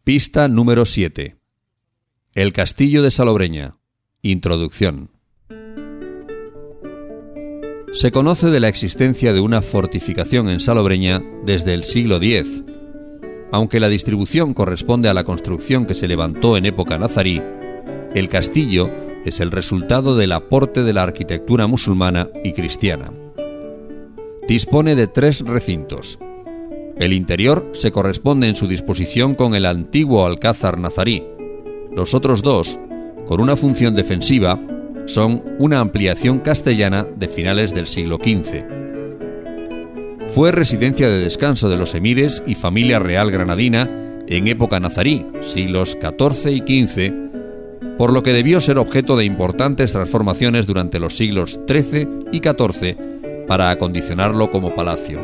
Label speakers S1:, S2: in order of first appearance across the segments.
S1: Pista número 7. El Castillo de Salobreña. Introducción. Se conoce de la existencia de una fortificación en Salobreña desde el siglo X. Aunque la distribución corresponde a la construcción que se levantó en época nazarí, el castillo es el resultado del aporte de la arquitectura musulmana y cristiana. Dispone de 3 recintos. El interior se corresponde en su disposición con el antiguo alcázar nazarí. Los otros 2, con una función defensiva, son una ampliación castellana de finales del siglo XV. Fue residencia de descanso de los emires y familia real granadina en época nazarí, siglos XIV y XV, por lo que debió ser objeto de importantes transformaciones durante los siglos XIII y XIV para acondicionarlo como palacio.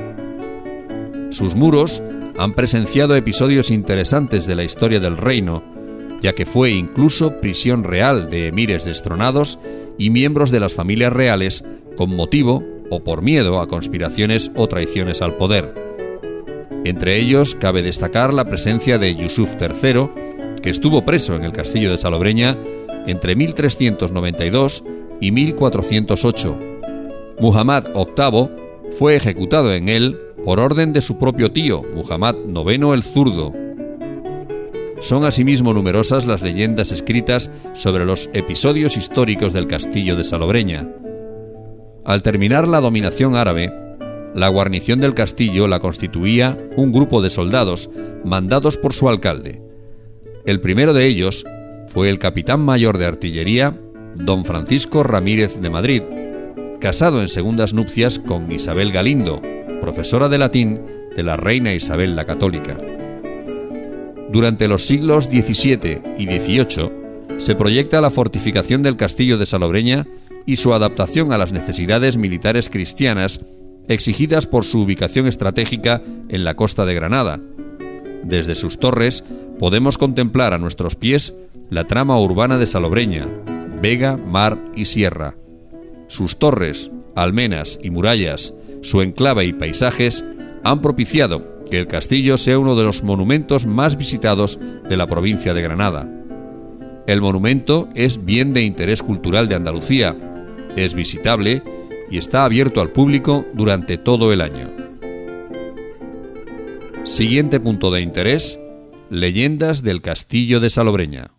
S1: Sus muros han presenciado episodios interesantes de la historia del reino, ya que fue incluso prisión real de emires destronados y miembros de las familias reales con motivo o por miedo a conspiraciones o traiciones al poder. Entre ellos cabe destacar la presencia de Yusuf III, que estuvo preso en el castillo de Salobreña entre 1392 y 1408. Muhammad VIII fue ejecutado en él por orden de su propio tío, Muhammad IX el Zurdo. Son asimismo numerosas las leyendas escritas sobre los episodios históricos del castillo de Salobreña. Al terminar la dominación árabe, la guarnición del castillo la constituía un grupo de soldados mandados por su alcalde. El primero de ellos fue el capitán mayor de artillería, don Francisco Ramírez de Madrid, casado en segundas nupcias con Isabel Galindo, profesora de latín de la reina Isabel la Católica. Durante los siglos XVII y XVIII se proyecta la fortificación del castillo de Salobreña y su adaptación a las necesidades militares cristianas exigidas por su ubicación estratégica en la costa de Granada. Desde sus torres podemos contemplar a nuestros pies la trama urbana de Salobreña, vega, mar y sierra. Sus torres, almenas y murallas, su enclave y paisajes han propiciado que el castillo sea uno de los monumentos más visitados de la provincia de Granada. El monumento es bien de interés cultural de Andalucía, es visitable y está abierto al público durante todo el año. Siguiente punto de interés: leyendas del castillo de Salobreña.